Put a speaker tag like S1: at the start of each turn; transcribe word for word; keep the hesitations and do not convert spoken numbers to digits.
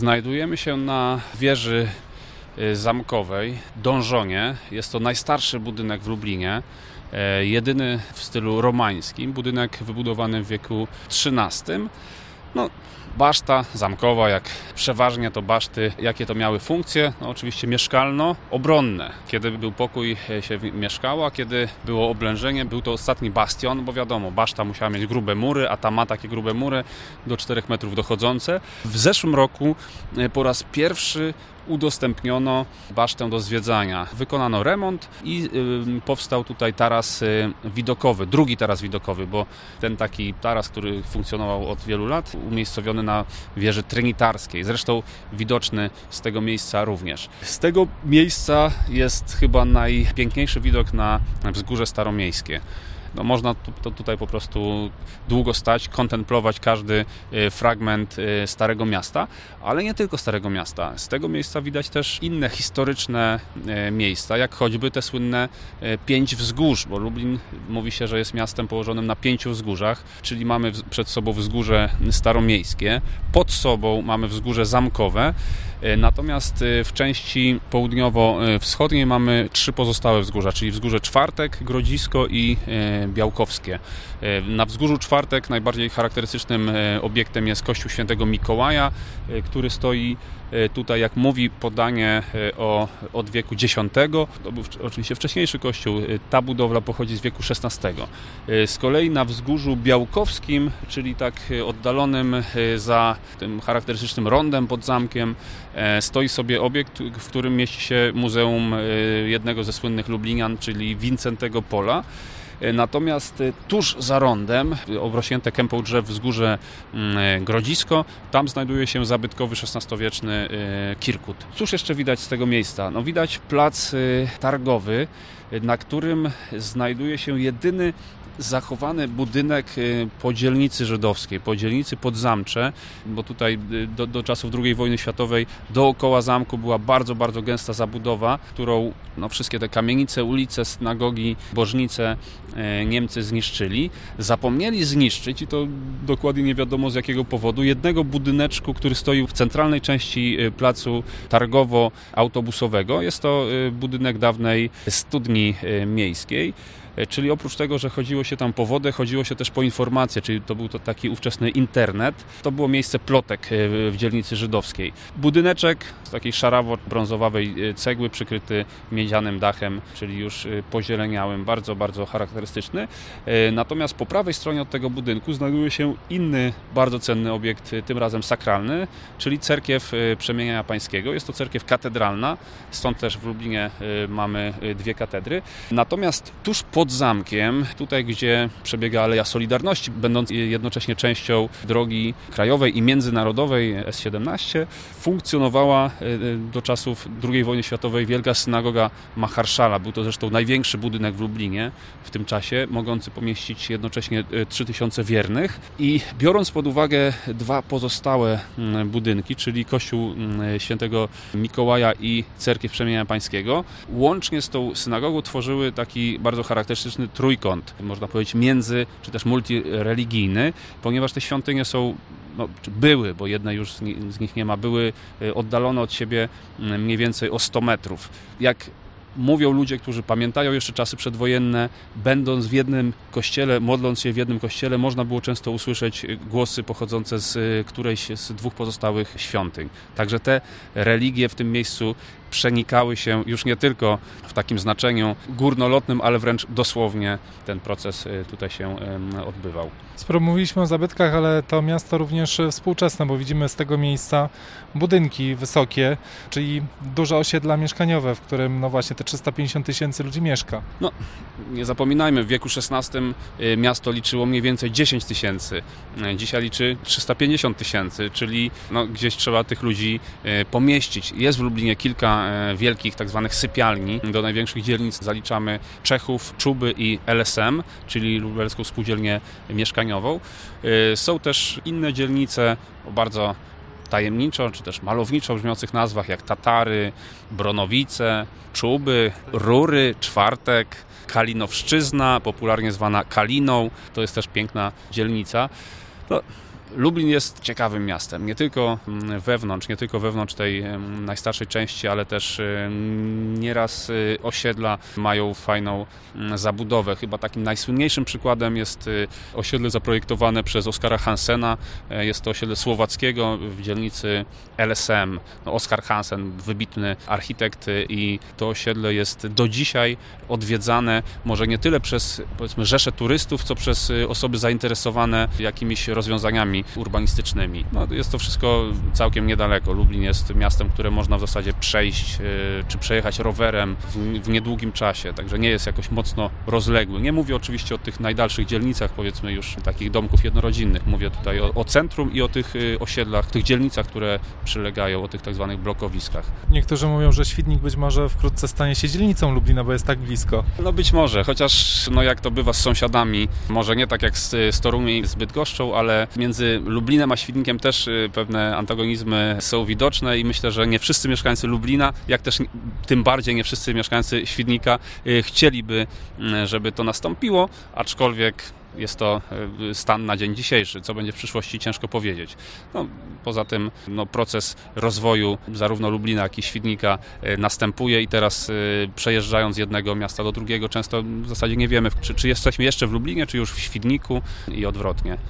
S1: Znajdujemy się na wieży zamkowej, donżonie. Jest to najstarszy budynek w Lublinie, jedyny w stylu romańskim, budynek wybudowany w wieku trzynastym. No, baszta zamkowa, jak przeważnie to baszty, jakie to miały funkcje? No, oczywiście mieszkalno-obronne. Kiedy był pokój, się mieszkało, a kiedy było oblężenie, był to ostatni bastion, bo wiadomo, baszta musiała mieć grube mury, a ta ma takie grube mury do czterech metrów dochodzące. W zeszłym roku po raz pierwszy udostępniono basztę do zwiedzania. Wykonano remont i y, powstał tutaj taras y, widokowy, drugi taras widokowy, bo ten taki taras, który funkcjonował od wielu lat, umiejscowiony na wieży trinitarskiej, zresztą widoczny z tego miejsca również. Z tego miejsca jest chyba najpiękniejszy widok na Wzgórze Staromiejskie. No, można tu, to tutaj po prostu długo stać, kontemplować każdy fragment Starego Miasta, ale nie tylko Starego Miasta. Z tego miejsca widać też inne historyczne miejsca, jak choćby te słynne pięć wzgórz, bo Lublin mówi się, że jest miastem położonym na pięciu wzgórzach, czyli mamy przed sobą Wzgórze Staromiejskie, pod sobą mamy Wzgórze Zamkowe, natomiast w części południowo-wschodniej mamy trzy pozostałe wzgórza, czyli Wzgórze Czwartek, Grodzisko i Białkowskie. Na Wzgórzu Czwartek najbardziej charakterystycznym obiektem jest Kościół Świętego Mikołaja, który stoi tutaj, jak mówi podanie, o, od wieku dziesiątego. To był oczywiście wcześniejszy kościół. Ta budowla pochodzi z wieku szesnastego. Z kolei na Wzgórzu Białkowskim, czyli tak oddalonym za tym charakterystycznym rondem pod zamkiem, stoi sobie obiekt, w którym mieści się muzeum jednego ze słynnych Lublinian, czyli Wincentego Pola. Natomiast tuż za rondem, obrośnięte kępą drzew Wzgórze Grodzisko, tam znajduje się zabytkowy szesnastowieczny kirkut. Cóż jeszcze widać z tego miejsca? No, widać plac targowy, na którym znajduje się jedyny zachowany budynek po dzielnicy żydowskiej, po dzielnicy Podzamcze, bo tutaj do, do czasów drugiej wojny światowej dookoła zamku była bardzo, bardzo gęsta zabudowa, którą no, wszystkie te kamienice, ulice, synagogi, bożnice Niemcy zniszczyli. Zapomnieli zniszczyć, i to dokładnie nie wiadomo z jakiego powodu, jednego budyneczku, który stoi w centralnej części placu targowo-autobusowego. Jest to budynek dawnej studni miejskiej. Czyli oprócz tego, że chodziło się tam po wodę, chodziło się też po informacje, czyli to był to taki ówczesny internet. To było miejsce plotek w dzielnicy żydowskiej. Budyneczek z takiej szarawo-brązowawej cegły, przykryty miedzianym dachem, czyli już pozieleniałym, bardzo, bardzo charakterystyczny. Natomiast po prawej stronie od tego budynku znajduje się inny, bardzo cenny obiekt, tym razem sakralny, czyli cerkiew Przemienienia Pańskiego. Jest to cerkiew katedralna, stąd też w Lublinie mamy dwie katedry. Natomiast tuż po pod zamkiem, tutaj gdzie przebiega Aleja Solidarności, będąc jednocześnie częścią drogi krajowej i międzynarodowej S siedemnaście, funkcjonowała do czasów drugiej wojny światowej Wielka Synagoga Maharszala. Był to zresztą największy budynek w Lublinie w tym czasie, mogący pomieścić jednocześnie trzy tysiące wiernych. I biorąc pod uwagę dwa pozostałe budynki, czyli Kościół Świętego Mikołaja i Cerkiew Przemienienia Pańskiego, łącznie z tą synagogą tworzyły taki bardzo charakterystyczny trójkąt, można powiedzieć między, czy też multireligijny, ponieważ te świątynie są, no, były, bo jednej już z nich nie ma, były oddalone od siebie mniej więcej o sto metrów. Jak mówią ludzie, którzy pamiętają jeszcze czasy przedwojenne, będąc w jednym kościele, modląc się w jednym kościele, można było często usłyszeć głosy pochodzące z którejś z dwóch pozostałych świątyń. Także te religie w tym miejscu przenikały się już nie tylko w takim znaczeniu górnolotnym, ale wręcz dosłownie ten proces tutaj się odbywał.
S2: Sporo mówiliśmy o zabytkach, ale to miasto również współczesne, bo widzimy z tego miejsca budynki wysokie, czyli duże osiedla mieszkaniowe, w którym no właśnie te trzysta pięćdziesiąt tysięcy ludzi mieszka.
S1: No, nie zapominajmy, w wieku szesnastym miasto liczyło mniej więcej dziesięć tysięcy. Dzisiaj liczy trzysta pięćdziesiąt tysięcy, czyli no, gdzieś trzeba tych ludzi pomieścić. Jest w Lublinie kilka wielkich tak zwanych sypialni. Do największych dzielnic zaliczamy Czechów, Czuby i L S M, czyli Lubelską Spółdzielnię Mieszkaniową. Są też inne dzielnice o bardzo tajemniczo, czy też malowniczo brzmiących nazwach, jak Tatary, Bronowice, Czuby, Rury, Czwartek, Kalinowszczyzna, popularnie zwana Kaliną. To jest też piękna dzielnica. No, Lublin jest ciekawym miastem, nie tylko wewnątrz, nie tylko wewnątrz tej najstarszej części, ale też nieraz osiedla mają fajną zabudowę. Chyba takim najsłynniejszym przykładem jest osiedle zaprojektowane przez Oskara Hansena. Jest to osiedle Słowackiego w dzielnicy L S M. No, Oskar Hansen, wybitny architekt, i to osiedle jest do dzisiaj odwiedzane może nie tyle przez, powiedzmy, rzesze turystów, co przez osoby zainteresowane jakimiś rozwiązaniami urbanistycznymi. No, jest to wszystko całkiem niedaleko. Lublin jest miastem, które można w zasadzie przejść czy przejechać rowerem w, w niedługim czasie, także nie jest jakoś mocno rozległy. Nie mówię oczywiście o tych najdalszych dzielnicach, powiedzmy już takich domków jednorodzinnych. Mówię tutaj o, o centrum i o tych osiedlach, tych dzielnicach, które przylegają, o tych tak zwanych blokowiskach.
S2: Niektórzy mówią, że Świdnik być może wkrótce stanie się dzielnicą Lublina, bo jest tak blisko.
S1: No być może, chociaż no jak to bywa z sąsiadami, może nie tak jak z, z Toruniem i z Bydgoszczą, ale między Lublinem a Świdnikiem też pewne antagonizmy są widoczne i myślę, że nie wszyscy mieszkańcy Lublina, jak też tym bardziej nie wszyscy mieszkańcy Świdnika chcieliby, żeby to nastąpiło, aczkolwiek jest to stan na dzień dzisiejszy. Co będzie w przyszłości, ciężko powiedzieć. No, poza tym no, proces rozwoju zarówno Lublina, jak i Świdnika następuje i teraz przejeżdżając z jednego miasta do drugiego często w zasadzie nie wiemy, czy, czy jesteśmy jeszcze w Lublinie, czy już w Świdniku i odwrotnie.